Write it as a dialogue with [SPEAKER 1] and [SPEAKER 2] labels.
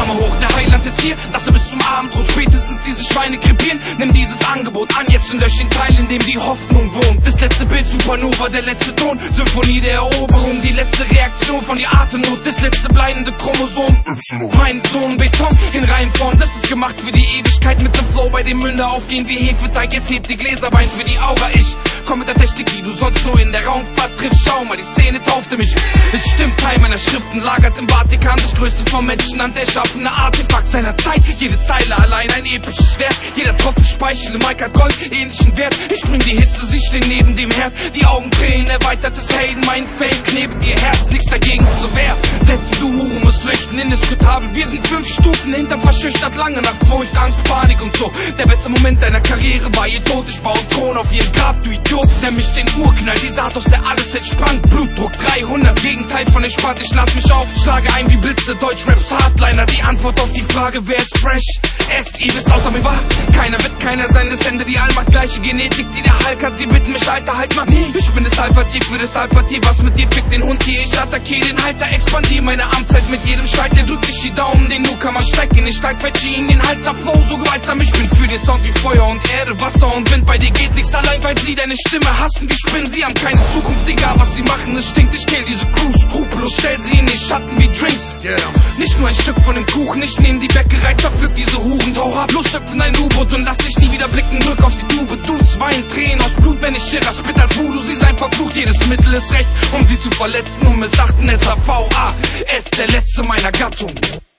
[SPEAKER 1] Arme hoch, der Heiland ist hier, lasse bis zum Abendrot spätestens diese Schweine krepieren. Nimm dieses Angebot an jetzt und lösch den Teil, in dem die Hoffnung wohnt. Das letzte Bild, Supernova, der letzte Ton, Symphonie der Eroberung, die letzte Reaktion von die Atemnot, das letzte bleibende Chromosom. Mein Sohn Beton in Reihenform, das ist gemacht für die Ewigkeit mit dem Flow, bei dem Münder aufgehen wie Hefeteig. Jetzt hebt die Gläser Wein für die Aura, ich komm mit der Technik, die du sonst nur in der Raumfahrt triffst. Schau mal, die Szene taufte mich. Es stimmt, Teil meiner Schriften lagert im Vatikan, das größte vom Menschen an der schaffende Artefakt seiner Zeit. Jede Zeile allein ein episches Werk, jeder Tropfen Speichel im Mike hat Gold ähnlichen Wert. Ich bring die Hitze, sie stehen neben dem Herd, die Augen tränen, erweitertes Hayden, mein Fame knebelt ihr Herz, nichts dagegen zur Wehr. Setzen du Hure, musst flüchten, indiskutabel, wir sind 5 Stufen hinter verschüchtert, lange nach Furcht, Angst, Panik und so. Der beste Moment deiner Karriere war ihr Tod, ich baue einen Thron auf ihren Grab, du Idiot. Nämlich den Urknall, die Saat, aus der alles entsprang. Blutdruck 300, Gegenteil von entspannt, ich lass mich auf, schlage ein wie Blitze, Deutschraps Hardliner, die Antwort auf die Frage, wer ist fresh? S.I. bist außer mir wahr, keiner wird keiner sein, das Ende, die Allmacht, gleiche Genetik, die der Hulk hat, sie bitten mich, Alter, halt mal, ich bin das Alpha-Tier für das Alpha-Tier, was mit dir fickt den Hund hier, ich attackiere den Halter, expandiere meine Amtszeit mit jedem Streit, der drückt dich die Daumen, den Newcomer steigt in den Steig, quetsche ihn den Hals ab, Flow so gewaltsam, ich bin für den Sound wie Feuer und Erde, Wasser und Wind, bei dir geht nichts allein, weil sie deine Stimme hassen, die spinnen, sie haben keine Zukunft, egal was sie machen, es stinkt, ich kill diese Crew, skrupellos, stell sie in die Schatten wie Drinks, nicht nur ein Stück von dem Kuchen, ich nehm die Bäckerei, zerpflück diese Huren, tauch ab, los, hüpf in ein U-Boot und lass dich nie wieder blicken, drück auf die Tube, Dudes, Wein, Tränen aus Blut, wenn ich schirr, spit als Voodoo, sie sein verflucht, jedes Mittel ist recht, um sie zu verletzen, um missachten, SAVA, ist der letzte meiner Gattung.